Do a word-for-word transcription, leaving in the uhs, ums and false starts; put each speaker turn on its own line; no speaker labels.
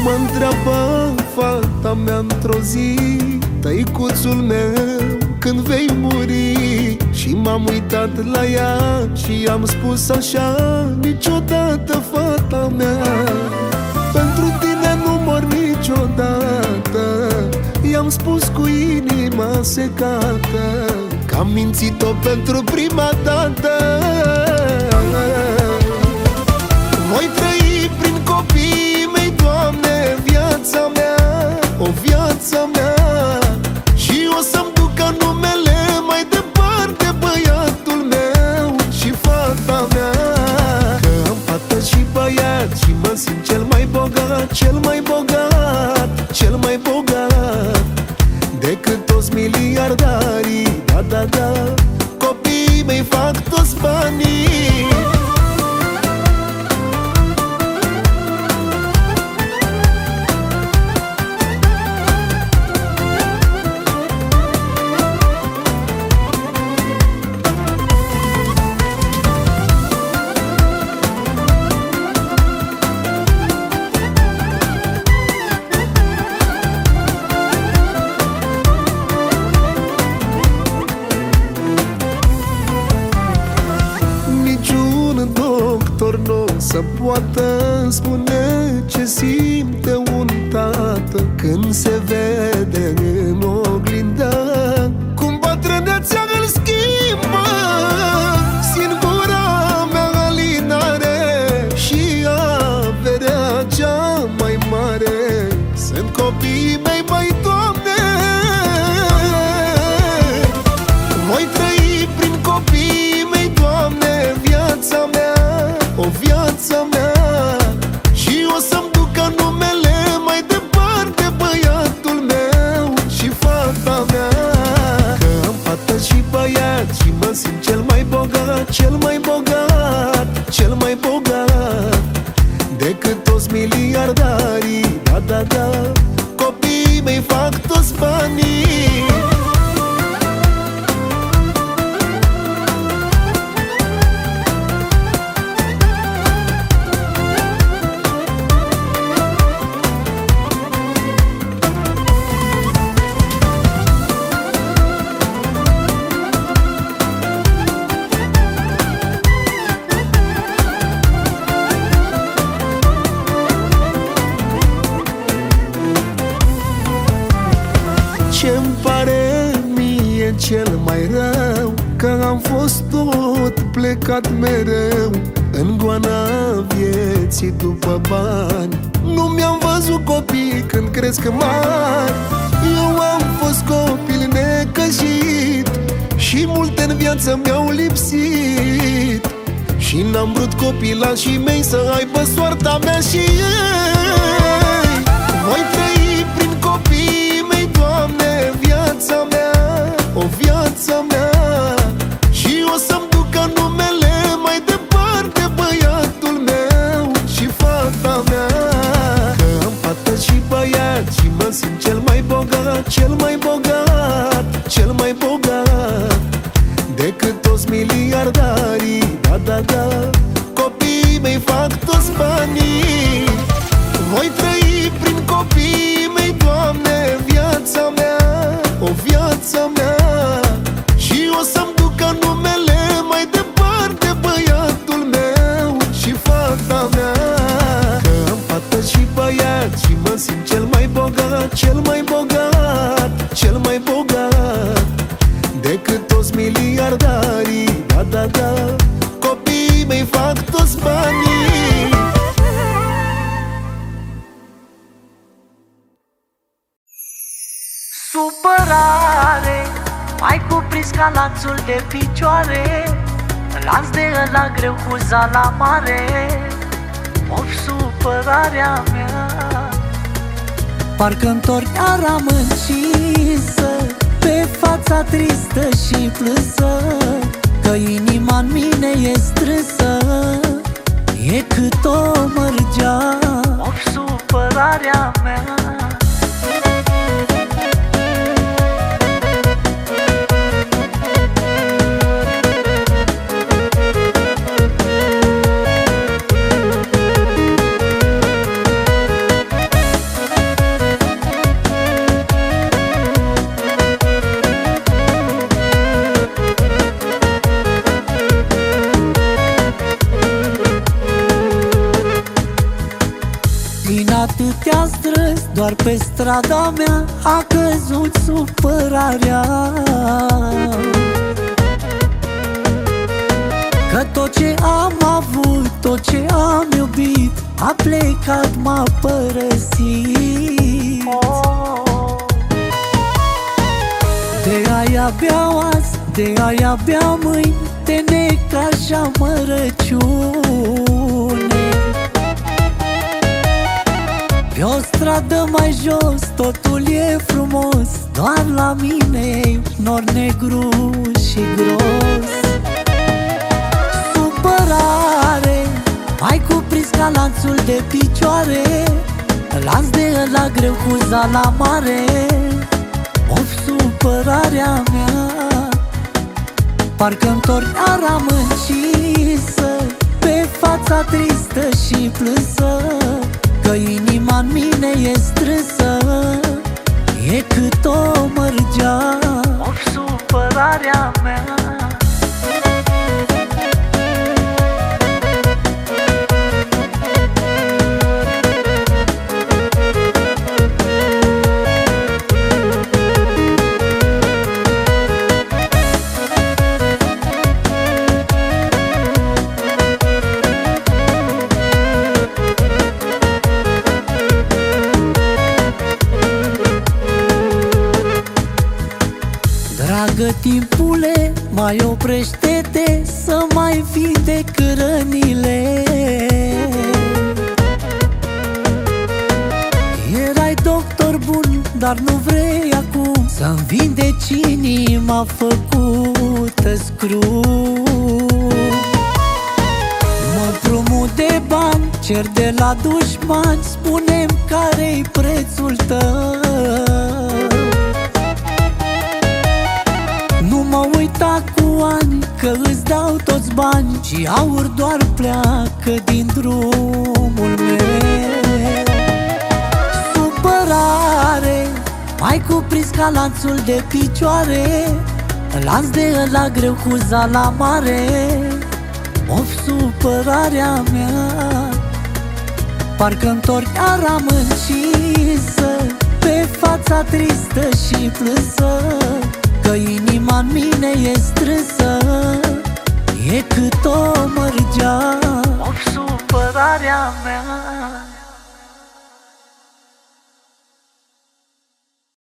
Mă întreabă fata mea într-o zi: tăicuțul meu, când vei muri? Și m-am uitat la ea și am spus așa: niciodată, fata mea, pentru tine nu mor niciodată. I-am spus cu inima secată că am mințit-o pentru prima dată. Voi trăi prin copiii mei, Doamne, viața mea, o viața mea. Și o să-mi ducă numele mai departe, băiatul meu și fata mea. Că am fată și băiat și mă simt cel mai bogat, cel mai bogat, cel mai bogat decât toți miliardarii. Da, da, da, copiii mei fac toți banii. Să poată spune ce simte un tată când se vede în oglindă cum bătrânețea îl schimbă. Singura mea alinare și averea cea mai mare sunt copiii mei, băi, Doamne. Voi trăi prin copiii mei, Doamne, viața mea, o viața mea. Și o să-mi ducă numele mai departe, băiatul meu și fata mea. Că am fată și băiat și mă simt cel mai bogat, cel mai bogat, cel mai bogat decât toți miliardarii. Da, da, da, copiii mei fac toți banii. Ce-mi pare mie cel mai rău că am fost tot plecat mereu în goana vieții după bani. Nu mi-am văzut copii când cresc mari. Eu am fost copil necăjit și multe în viață mi-au lipsit. Și n-am vrut copilașii mei să aibă soarta mea și ei. Voi trăi prin copiii mei, Doamne, viața mea, o viața mea. Și o să-mi ducă numele mai departe, băiatul meu și fata mea. Că am fată și băiat și mă simt cel mai bogat, cel mai bogat, cel mai bogat decât toți miliardarii. Da, da, da, copiii mei fac toți banii. Voi trăi prin copiii mei, Doamne, viața mea, o viața mea. Și o să-mi ducă numele mai departe, băiatul meu și fata mea. Că am fată și băiat și mă simt cel mai bogat, cel mai bogat, cel mai bogat decât toți miliardarii. Da, da, da, copiii mei fac toți banii.
Supărare, mai cuprins ca lanțul de picioare, lanț de ăla greu cu zala mare. Of, supărarea mea,
parcă întorc aram încisă pe fața tristă și plânsă, că inima în mine e strânsă, e cât o mărgea.
of, supărarea mea.
doar pe strada mea a căzut supărarea. Că tot ce am avut, tot ce am iubit a plecat, m-a părăsit. De aia beau azi, de aia beau mâini, de necaz amărăciune. Pe o stradă mai jos totul e frumos, doar la mine nor negru și gros. Supărare, mai cuprins ca lanțul de picioare, lanț de ăla greu cu zala mare. Of, supărarea mea, parcă-mi torni aram încisă, pe fața tristă și plânsă, că inima-n mine e strânsă, e cât o mărgea.
Of, supărarea mea.
Dragă timpule, mai oprește-te să mai vindec rănile. Erai doctor bun, dar nu vrei acum să-mi vindeci inima făcută scru. Mă împrumut de bani, cer de la dușmani, spune-mi care-i prețul tău. Nu mă uita cu ani, că îți dau toți bani și aur doar pleacă din drumul meu. Supărare, mai cuprins ca lanțul de picioare, lanț de ăla greu cu zala mare. Of, supărarea mea, parcă-mi torni aram încisă, pe fața tristă și plânsă, că inima-n mine e strânsă, e cât o mărgea.
Of, supărarea mea.